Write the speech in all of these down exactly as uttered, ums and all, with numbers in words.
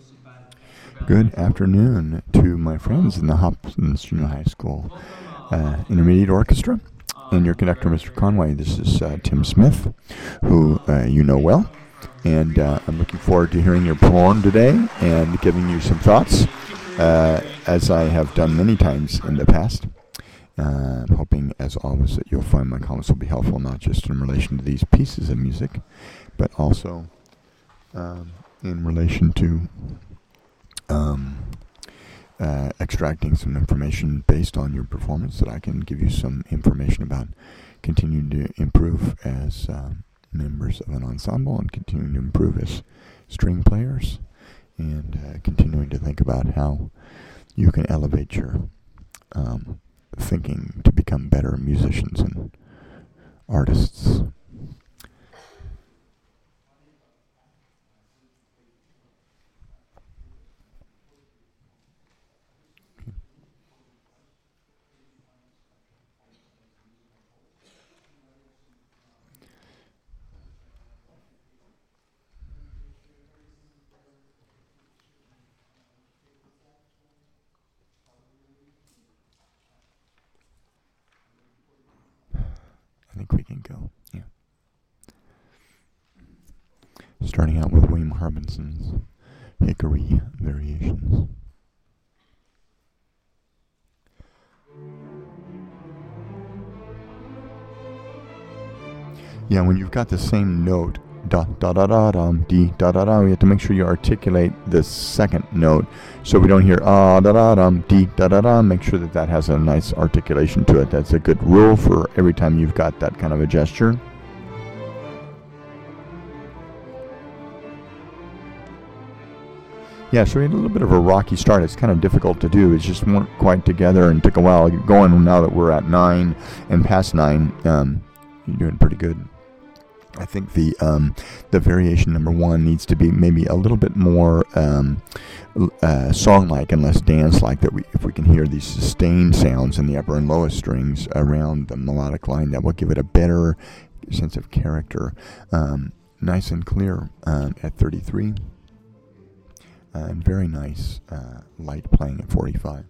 Good afternoon to my friends in the Hopkins Junior High School uh, Intermediate Orchestra and your conductor, Mister Conway. This is uh, Tim Smith, who uh, you know well, and uh, I'm looking forward to hearing your poem today and giving you some thoughts, uh, as I have done many times in the past. Uh, I'm hoping, as always, that you'll find my comments will be helpful, not just in relation to these pieces of music, but also um, in relation to um, uh, extracting some information based on your performance that I can give you some information about continuing to improve as uh, members of an ensemble and continuing to improve as string players and uh, continuing to think about how you can elevate your um, thinking to become better musicians and artists. I think we can go, yeah. Starting out with William Harbinson's Hickory Variations. Yeah, when you've got the same note, da da da da dum, dee da da da, we have to make sure you articulate the second note, so we don't hear ah da da dum, dee da da da. Make sure that that has a nice articulation to it. That's a good rule for every time you've got that kind of a gesture. Yeah, so we had a little bit of a rocky start. It's kind of difficult to do. It just weren't quite together and took a while going. Now that we're at nine and past nine, um, you're doing pretty good. I think the um, the variation number one needs to be maybe a little bit more um, uh, song-like and less dance-like. That we, if we can hear these sustained sounds in the upper and lowest strings around the melodic line, that will give it a better sense of character. Um, nice and clear um, at thirty-three, and very nice uh, light playing at forty-five.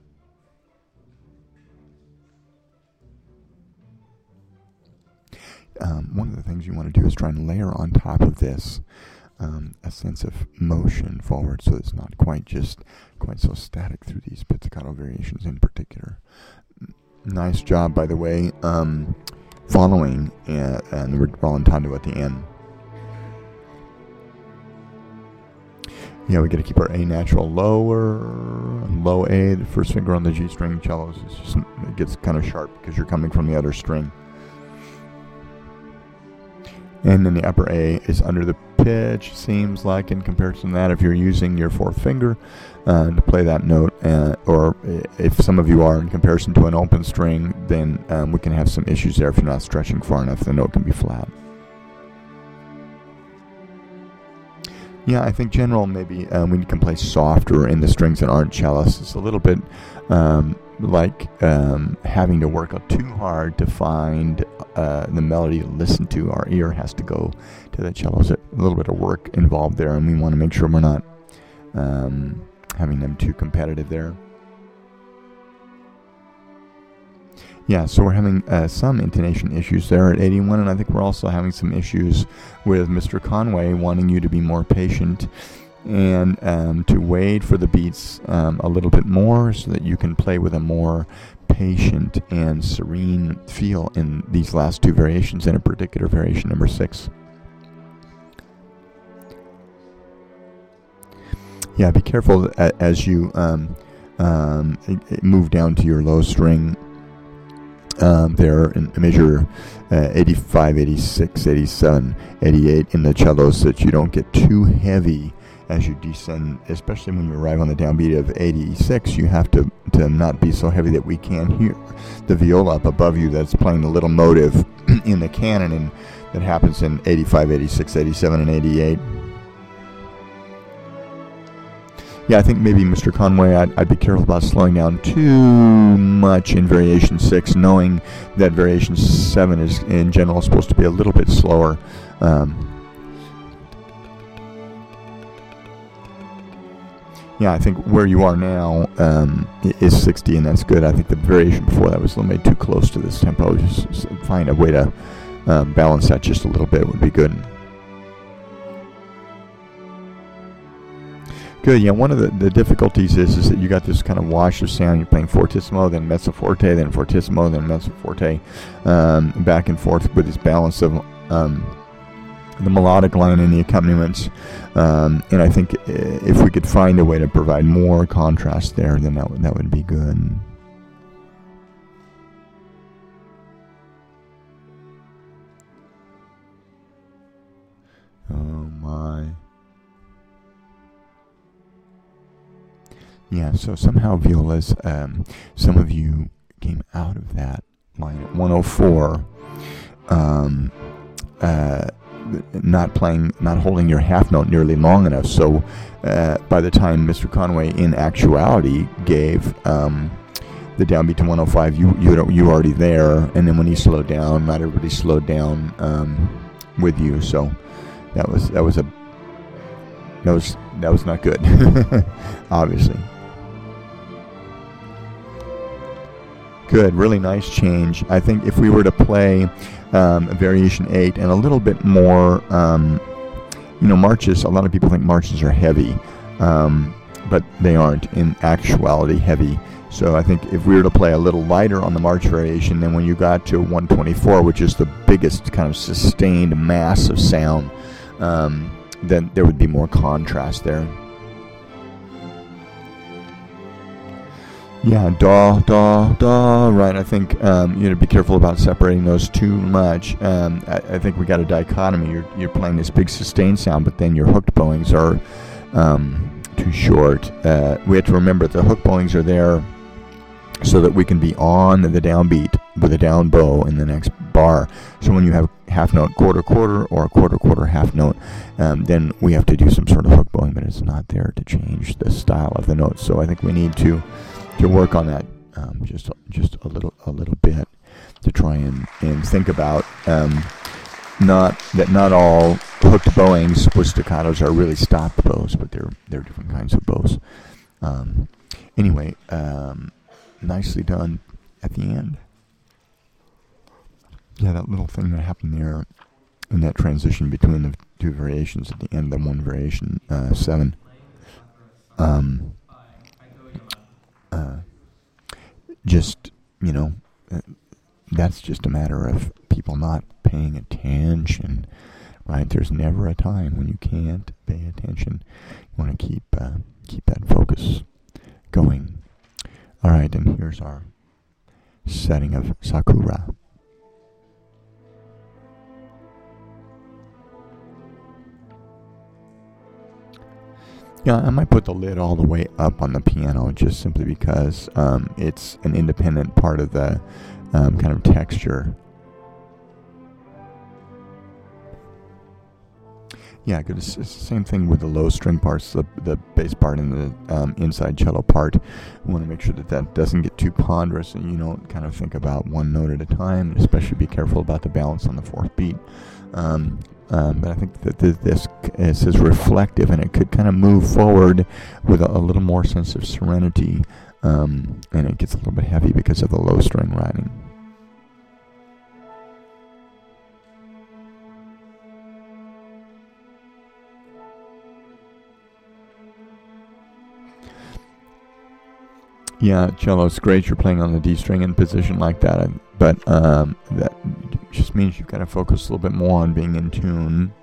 Um, one of the things you want to do is try and layer on top of this um, a sense of motion forward, so it's not quite just quite so static through these pizzicato variations in particular. N- nice job, by the way, um, following uh, and the rallentando at the end. Yeah, we got to keep our A natural lower, low A. The first finger on the G string cellos is just, it gets kind of sharp because you're coming from the other string. And then the upper A is under the pitch, seems like, in comparison to that, if you're using your fourth finger uh, to play that note, uh, or if some of you are in comparison to an open string, then um, we can have some issues there if you're not stretching far enough. The note can be flat. Yeah, I think general maybe um, we can play softer in the strings that aren't cellos. It's a little bit um, like um, having to work out too hard to find uh, the melody to listen to. Our ear has to go to the cellos. A little bit of work involved there, and we want to make sure we're not um, having them too competitive there. Yeah, so we're having uh, some intonation issues there at eighty-one, and I think we're also having some issues with Mister Conway wanting you to be more patient and um, to wait for the beats um, a little bit more so that you can play with a more patient and serene feel in these last two variations, and in particular variation number six. Yeah, be careful as you um, um, move down to your low string um, there and measure uh, eighty-five, eighty-six, eighty-seven, eighty-eight in the cellos, that you don't get too heavy as you descend, especially when you arrive on the downbeat of eighty-six. You have to, to not be so heavy that we can't hear the viola up above you that's playing the little motive in the canon, and that happens in eighty-five, eighty-six, eighty-seven, and eighty-eight. Yeah, I think maybe Mister Conway, I'd, I'd be careful about slowing down too much in variation six, knowing that variation seven is in general supposed to be a little bit slower. Um, Yeah, I think where you are now um, is sixty, and that's good. I think the variation before that was a little maybe too close to this tempo. Just, just find a way to um, balance that just a little bit would be good. Good. Yeah, one of the, the difficulties is is that you got this kind of wash of sound. You're playing fortissimo, then mezzo forte, then fortissimo, then mezzo forte, um, back and forth with this balance of um, the melodic line and the accompaniments. Um, and I think if we could find a way to provide more contrast there, then that would, that would be good. Oh my. Yeah, so somehow violas, um, some of you came out of that line at one oh four, um, uh, not playing, not holding your half note nearly long enough. So uh, by the time Mister Conway, in actuality, gave um, the downbeat to one oh five, you you you were already there. And then when he slowed down, not everybody slowed down um, with you. So that was that was a that was that was not good, obviously. Good, really nice change. I think if we were to play um, a variation eight and a little bit more, um, you know, marches, a lot of people think marches are heavy, um, but they aren't in actuality heavy. So I think if we were to play a little lighter on the march variation, then when you got to one twenty-four, which is the biggest kind of sustained mass of sound, um, then there would be more contrast there. Yeah, da, da, da, right. I think um, you know, be careful about separating those too much. Um, I, I think we got a dichotomy. You're you're playing this big sustained sound, but then your hooked bowings are um, too short. Uh, we have to remember the hooked bowings are there so that we can be on the downbeat with a down bow in the next bar. So when you have half note quarter quarter or a quarter quarter half note, um, then we have to do some sort of hook bowing, but it's not there to change the style of the notes. So I think we need to. to work on that um, just just a little a little bit to try and, and think about um, not that not all hooked bowings with staccatos are really stopped bows, but they're they're different kinds of bows. Um, anyway, um, nicely done at the end. Yeah, that little thing that happened there in that transition between the two variations at the end of one variation uh, seven. Um, Uh, just, you know, uh, that's just a matter of people not paying attention, right? There's never a time when you can't pay attention. You want to keep uh, keep that focus going. All right, and here's our setting of Sakura. Yeah, I might put the lid all the way up on the piano just simply because um, it's an independent part of the um, kind of texture. Yeah, good. It's, it's the same thing with the low string parts, the the bass part and the um, inside cello part. We want to make sure that that doesn't get too ponderous and you don't kind of think about one note at a time. Especially be careful about the balance on the fourth beat. Um, Um, but I think that th- this is, is reflective, and it could kind of move forward with a, a little more sense of serenity, um, and it gets a little bit heavy because of the low string writing. Yeah, cello's great. You're playing on the D string in position like that, but um, that just means you've got to focus a little bit more on being in tune.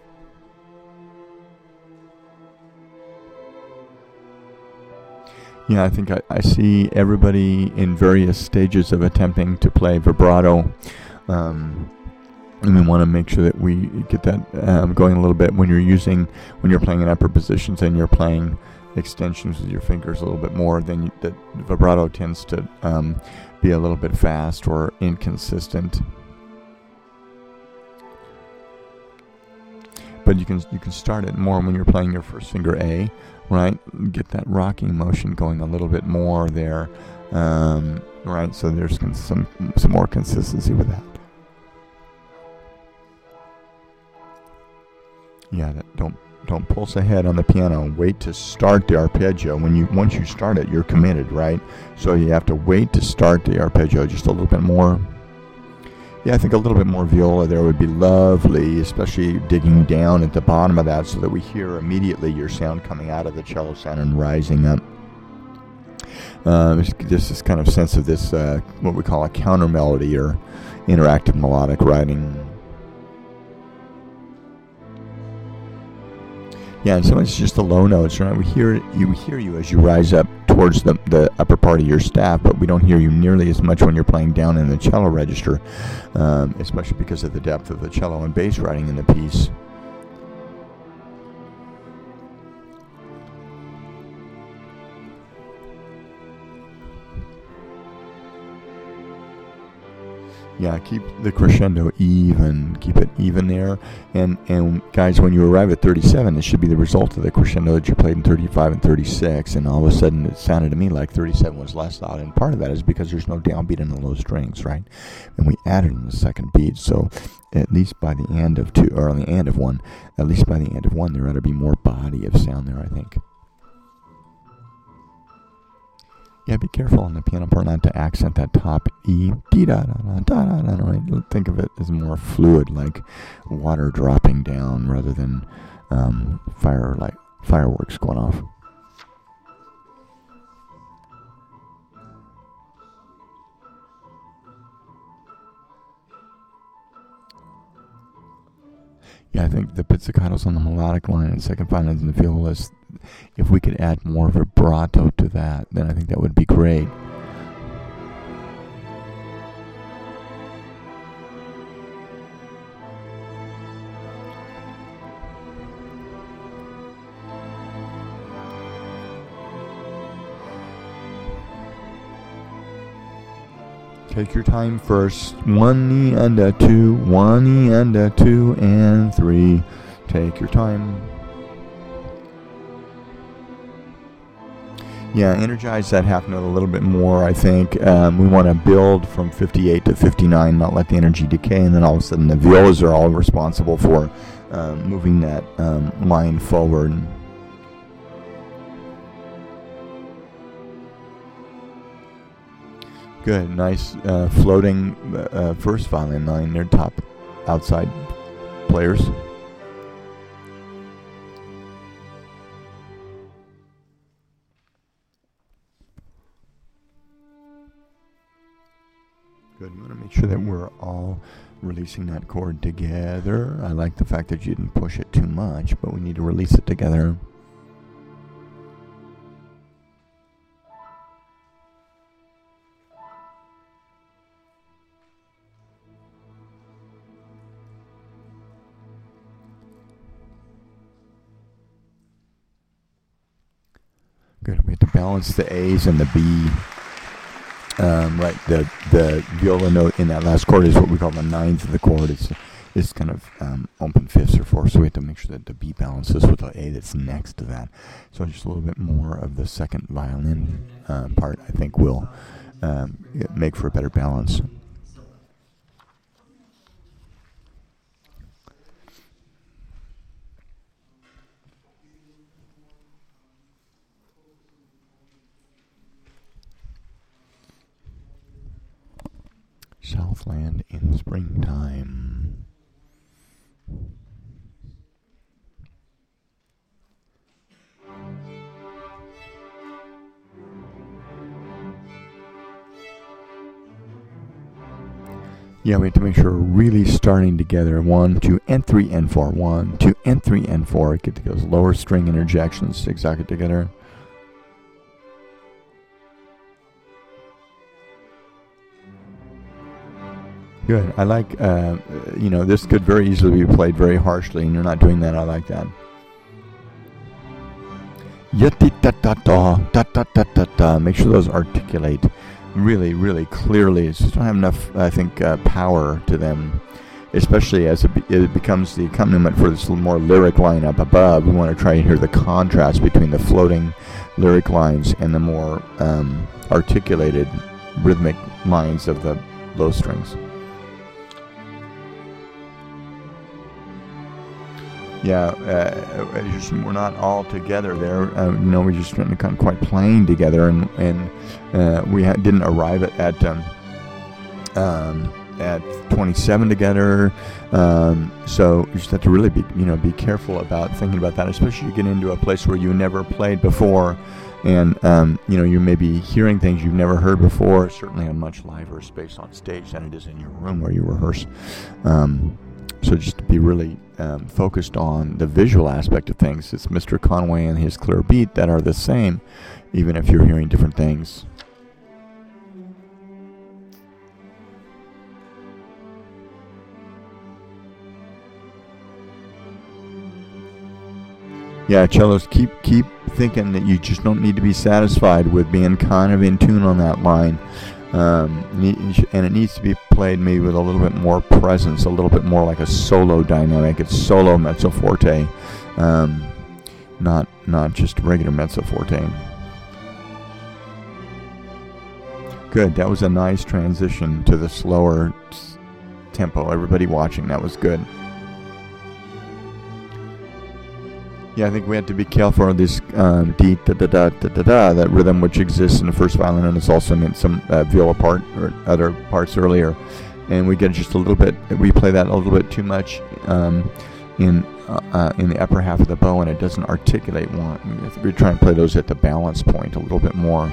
Yeah, I think I, I see everybody in various stages of attempting to play vibrato. Um, and we want to make sure that we get that um, going a little bit when you're using, when you're playing in upper positions and you're playing extensions with your fingers a little bit more, then you, that vibrato tends to um, be a little bit fast or inconsistent. But you can you can start it more when you're playing your first finger A, right? Get that rocking motion going a little bit more there, um, right? So there's con- some some more consistency with that. Yeah, that, don't don't pulse ahead on the piano. Wait to start the arpeggio. When you once you start it, you're committed, right? So you have to wait to start the arpeggio just a little bit more. Yeah, I think a little bit more viola there would be lovely, especially digging down at the bottom of that so that we hear immediately your sound coming out of the cello sound and rising up. Uh, just this kind of sense of this, uh, what we call a counter melody or interactive melodic writing. Yeah, and so it's just the low notes, right? We hear you hear you as you rise up towards the, the upper part of your staff, but we don't hear you nearly as much when you're playing down in the cello register, um, especially because of the depth of the cello and bass writing in the piece. Yeah, keep the crescendo even. Keep it even there. And and guys, when you arrive at thirty-seven, it should be the result of the crescendo that you played in thirty-five and thirty-six. And all of a sudden, it sounded to me like thirty-seven was less loud. And part of that is because there's no downbeat in the low strings, right? And we added in the second beat. So at least by the end of two, or on the end of one, at least by the end of one, there ought to be more body of sound there, I think. Yeah, be careful on the piano part not to accent that top E. Dee da da da da da da. Right? Think of it as more fluid, like water dropping down, rather than um, fire like fireworks going off. Yeah, I think the pizzicatos on the melodic line and second finals in the violas, if we could add more vibrato to that, then I think that would be great. Take your time first. One knee and a two, one knee and a two, and three. Take your time. Yeah, energize that half note a little bit more, I think. Um, we want to build from fifty-eight to fifty-nine, not let the energy decay, and then all of a sudden the violas are all responsible for um, moving that um, line forward. Good, nice uh, floating uh, first violin line there, top outside players. Good, we want to make sure that we're all releasing that chord together. I like the fact that you didn't push it too much, but we need to release it together. Good. We have to balance the A's and the B. Um, right. The the viola note in that last chord is what we call the ninth of the chord. It's it's kind of um, open fifths or fourths. So we have to make sure that the B balances with the A that's next to that. So just a little bit more of the second violin uh, part, I think, will um, make for a better balance. Southland in springtime. Yeah, we have to make sure we're really starting together. One, two, and three, and four. One, two, and three, and four. Get those lower string interjections exactly together. Good. I like, uh, you know, this could very easily be played very harshly, and you're not doing that. I like that. Yet-da-da-da-da-da-da-da-da. Make sure those articulate really, really clearly. It's just don't have enough, I think, uh, power to them, especially as it, be- it becomes the accompaniment for this more lyric line up above. We want to try and hear the contrast between the floating lyric lines and the more um, articulated rhythmic lines of the low strings. yeah, uh, just, we're not all together there. Uh, you know, we just kind of quite playing together, and and uh, we ha- didn't arrive at at, um, um, at twenty-seven together. Um, so you just have to really be, you know, be careful about thinking about that, especially you get into a place where you never played before, and um, you know, you may be hearing things you've never heard before. Certainly a much liver space on stage than it is in your room where you rehearse. Um, So just to be really um, focused on the visual aspect of things. It's Mister Conway and his clear beat that are the same, even if you're hearing different things. Yeah, cellos, keep keep thinking that you just don't need to be satisfied with being kind of in tune on that line. Um, and it needs to be played maybe with a little bit more presence, a little bit more like a solo dynamic. It's solo mezzo forte, um, not not just regular mezzo forte. Good. That was a nice transition to the slower tempo. Everybody watching, that was good. Yeah, I think we have to be careful of this um, D da da da da da da, that rhythm which exists in the first violin, and it's also in some uh, viola part or other parts earlier, and we get just a little bit. We play that a little bit too much um, in uh, uh, in the upper half of the bow, and it doesn't articulate one. We're trying to play those at the balance point a little bit more.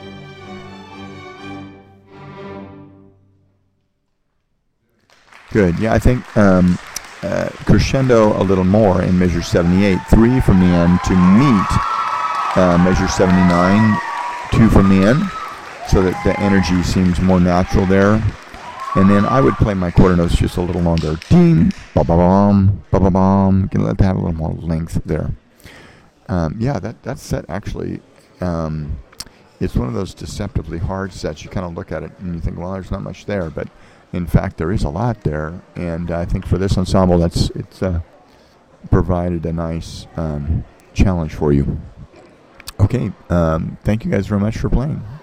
Good. Yeah, I think. Um, Uh, crescendo a little more in measure seventy-eight, three from the end to meet uh, measure seventy-nine, two from the end, so that the energy seems more natural there. And then I would play my quarter notes just a little longer. Ding, ba ba bum, ba ba bum. Gonna let that have a little more length there. Um, yeah, that that set actually, um, it's one of those deceptively hard sets. You kind of look at it and you think, well, there's not much there, but in fact, there is a lot there, and I think for this ensemble, that's it's uh, provided a nice um, challenge for you. Okay, um, thank you guys very much for playing.